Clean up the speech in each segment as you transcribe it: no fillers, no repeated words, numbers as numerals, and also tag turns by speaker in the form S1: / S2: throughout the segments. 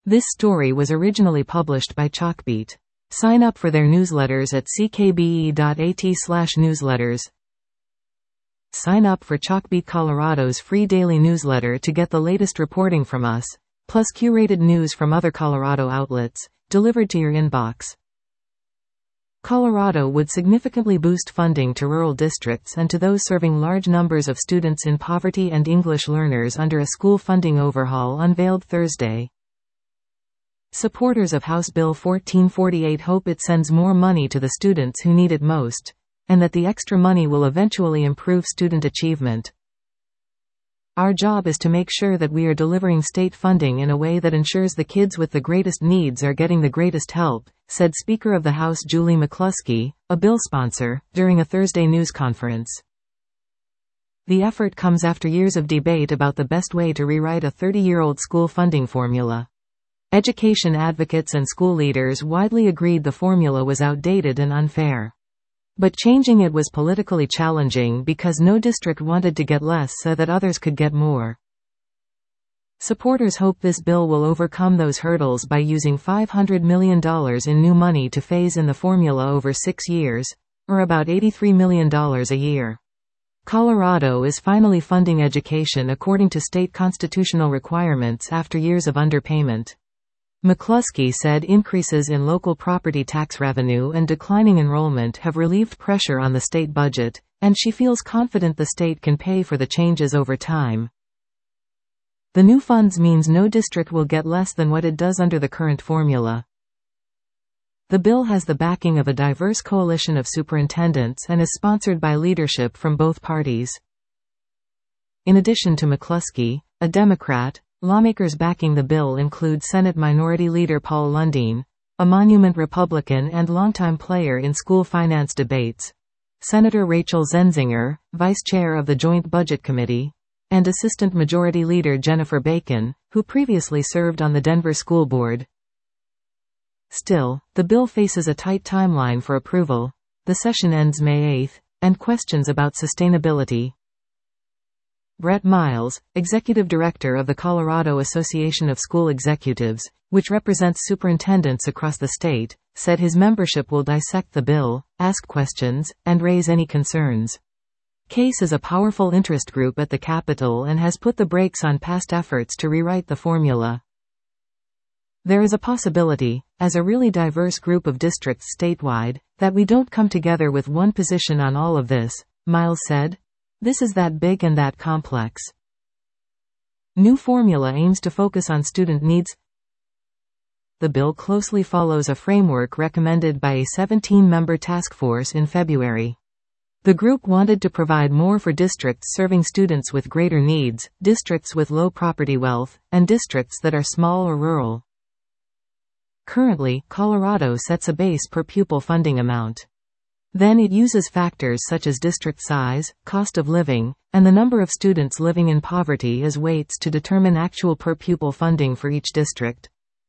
S1: This story was originally published by Chalkbeat. Sign up for their newsletters at ckbe.at/newsletters. Sign up for Chalkbeat Colorado's free daily newsletter to get the latest reporting from us, plus curated news from other Colorado outlets, delivered to your inbox. Colorado would significantly boost funding to rural districts and to those serving large numbers of students in poverty and English learners under a school funding overhaul unveiled Thursday. Supporters of House Bill 1448 hope it sends more money to the students who need it most, and that the extra money will eventually improve student achievement. Our job is to make sure that we are delivering state funding in a way that ensures the kids with the greatest needs are getting the greatest help, said Speaker of the House Julie McCluskey, a bill sponsor, during a Thursday news conference. The effort comes after years of debate about the best way to rewrite a 30-year-old school funding formula. Education advocates and school leaders widely agreed the formula was outdated and unfair. But changing it was politically challenging because no district wanted to get less so that others could get more. Supporters hope this bill will overcome those hurdles by using $500 million in new money to phase in the formula over 6 years, or about $83 million a year. Colorado is finally funding education according to state constitutional requirements after years of underpayment. McCluskey said increases in local property tax revenue and declining enrollment have relieved pressure on the state budget, and she feels confident the state can pay for the changes over time. The new funds means no district will get less than what it does under the current formula. The bill has the backing of a diverse coalition of superintendents and is sponsored by leadership from both parties. In addition to McCluskey, a Democrat, lawmakers backing the bill include Senate Minority Leader Paul Lundeen, a Monument Republican and longtime player in school finance debates, Senator Rachel Zenzinger, Vice Chair of the Joint Budget Committee, and Assistant Majority Leader Jennifer Bacon, who previously served on the Denver School Board. Still, the bill faces a tight timeline for approval. The session ends May 8, and questions about sustainability. Brett Miles, Executive Director of the Colorado Association of School Executives, which represents superintendents across the state, said his membership will dissect the bill, ask questions, and raise any concerns. CASE is a powerful interest group at the Capitol and has put the brakes on past efforts to rewrite the formula. There is a possibility, as a really diverse group of districts statewide, that we don't come together with one position on all of this, Miles said. This is that big and that complex. New formula aims to focus on student needs. The bill closely follows a framework recommended by a 17-member task force in February. The group wanted to provide more for districts serving students with greater needs, districts with low property wealth, and districts that are small or rural. Currently, Colorado sets a base per pupil funding amount. Then it uses factors such as district size, cost of living, and the number of students living in poverty as weights to determine actual per pupil funding for each district.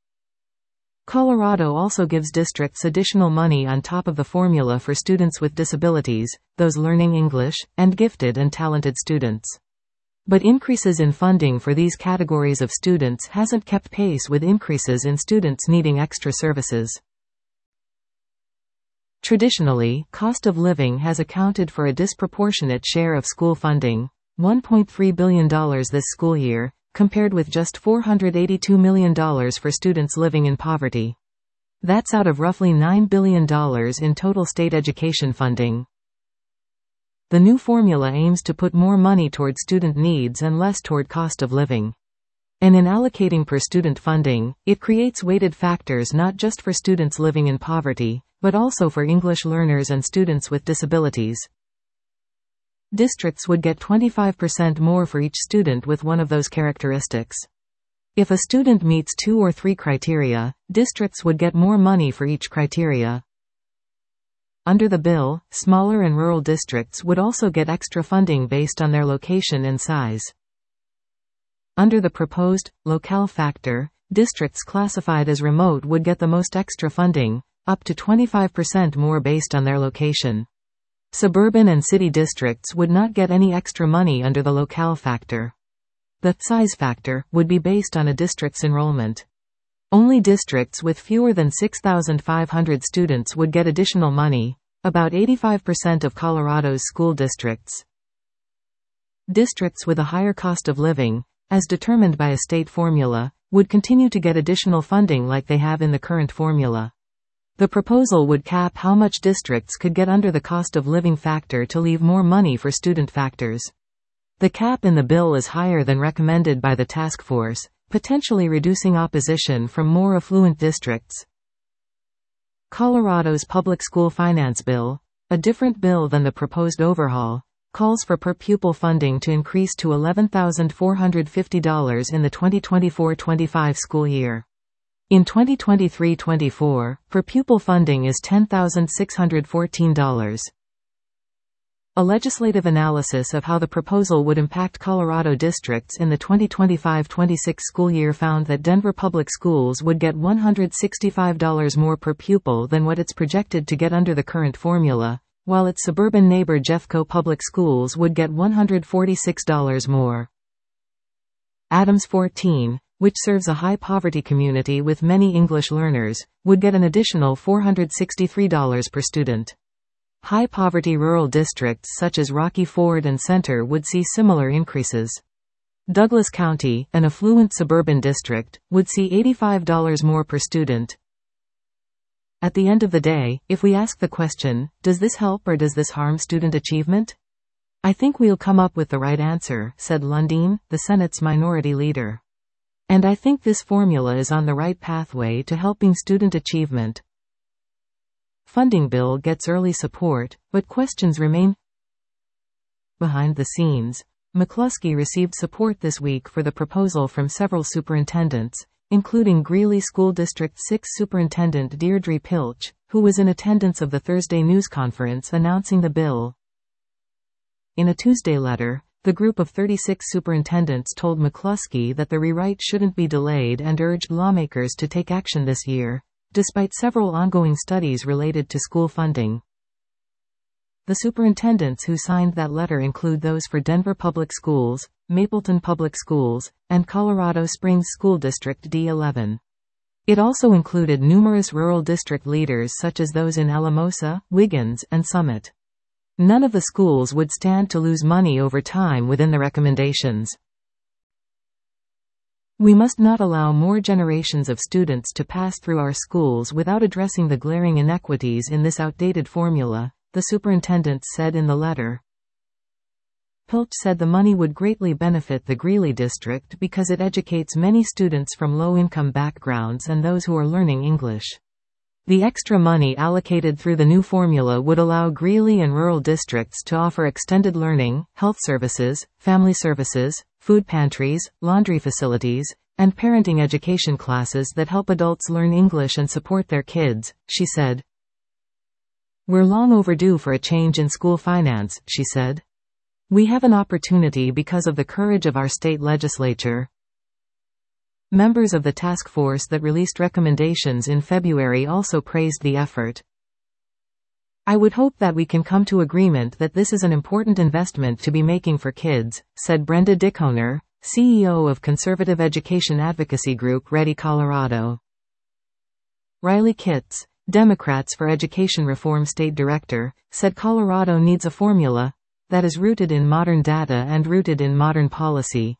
S1: Colorado also gives districts additional money on top of the formula for students with disabilities, those learning English, and gifted and talented students. But increases in funding for these categories of students hasn't kept pace with increases in students needing extra services. Traditionally, cost of living has accounted for a disproportionate share of school funding, $1.3 billion this school year, compared with just $482 million for students living in poverty. That's out of roughly $9 billion in total state education funding. The new formula aims to put more money toward student needs and less toward cost of living. And in allocating per student funding, it creates weighted factors not just for students living in poverty, but also for English learners and students with disabilities. Districts would get 25% more for each student with one of those characteristics. If a student meets 2 or 3 criteria, districts would get more money for each criteria. Under the bill, smaller and rural districts would also get extra funding based on their location and size. Under the proposed locale factor, districts classified as remote would get the most extra funding, up to 25% more based on their location. Suburban and city districts would not get any extra money under the locale factor. The size factor would be based on a district's enrollment. Only districts with fewer than 6,500 students would get additional money, about 85% of Colorado's school districts. Districts with a higher cost of living, as determined by a state formula, would continue to get additional funding like they have in the current formula. The proposal would cap how much districts could get under the cost of living factor to leave more money for student factors. The cap in the bill is higher than recommended by the task force, potentially reducing opposition from more affluent districts. Colorado's public school finance bill, a different bill than the proposed overhaul, calls for per-pupil funding to increase to $11,450 in the 2024-25 school year. In 2023-24, per-pupil funding is $10,614. A legislative analysis of how the proposal would impact Colorado districts in the 2025-26 school year found that Denver Public Schools would get $165 more per pupil than what it's projected to get under the current formula, while its suburban neighbor Jeffco Public Schools would get $146 more. Adams 14, which serves a high-poverty community with many English learners, would get an additional $463 per student. High-poverty rural districts such as Rocky Ford and Center would see similar increases. Douglas County, an affluent suburban district, would see $85 more per student. At the end of the day, if we ask the question, does this help or does this harm student achievement? I think we'll come up with the right answer, said Lundeen, the Senate's minority leader. And I think this formula is on the right pathway to helping student achievement. Funding bill gets early support, but questions remain. Behind the scenes, McCluskey received support this week for the proposal from several superintendents, including Greeley School District 6 Superintendent Deirdre Pilch, who was in attendance of the Thursday news conference announcing the bill. In a Tuesday letter, the group of 36 superintendents told McCluskey that the rewrite shouldn't be delayed and urged lawmakers to take action this year, despite several ongoing studies related to school funding. The superintendents who signed that letter include those for Denver Public Schools, Mapleton Public Schools, and Colorado Springs School District D11. It also included numerous rural district leaders such as those in Alamosa, Wiggins, and Summit. None of the schools would stand to lose money over time within the recommendations. We must not allow more generations of students to pass through our schools without addressing the glaring inequities in this outdated formula, the superintendent said in the letter. Pilch said the money would greatly benefit the Greeley district because it educates many students from low-income backgrounds and those who are learning English. The extra money allocated through the new formula would allow Greeley and rural districts to offer extended learning, health services, family services, food pantries, laundry facilities, and parenting education classes that help adults learn English and support their kids, she said. We're long overdue for a change in school finance, she said. We have an opportunity because of the courage of our state legislature. Members of the task force that released recommendations in February also praised the effort. I would hope that we can come to agreement that this is an important investment to be making for kids, said Brenda Dickoner, CEO of conservative education advocacy group Ready Colorado. Riley Kitts, Democrats for Education Reform State Director, said Colorado needs a formula that is rooted in modern data and rooted in modern policy.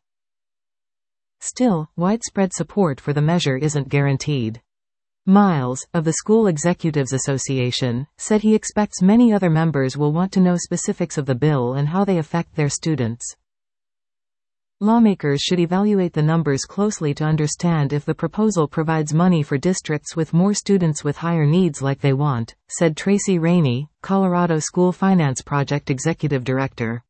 S1: Still, widespread support for the measure isn't guaranteed. Miles, of the School Executives Association, said he expects many other members will want to know specifics of the bill and how they affect their students. Lawmakers should evaluate the numbers closely to understand if the proposal provides money for districts with more students with higher needs like they want, said Tracy Rainey, Colorado School Finance Project Executive Director.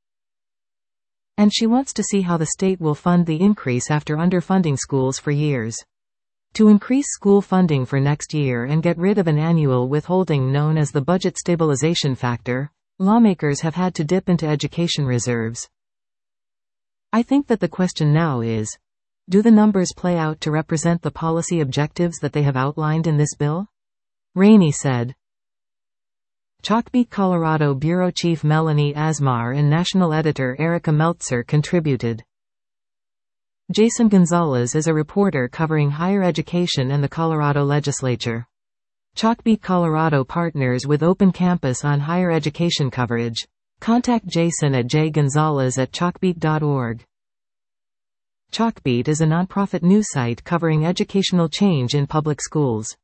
S1: And she wants to see how the state will fund the increase after underfunding schools for years. To increase school funding for next year and get rid of an annual withholding known as the budget stabilization factor, lawmakers have had to dip into education reserves. I think that the question now is, do the numbers play out to represent the policy objectives that they have outlined in this bill? Rainey said. Chalkbeat Colorado Bureau Chief Melanie Asmar and National Editor Erica Meltzer contributed. Jason Gonzalez is a reporter covering higher education and the Colorado legislature. Chalkbeat Colorado partners with Open Campus on higher education coverage. Contact Jason at jgonzalez@chalkbeat.org. Chalkbeat is a nonprofit news site covering educational change in public schools.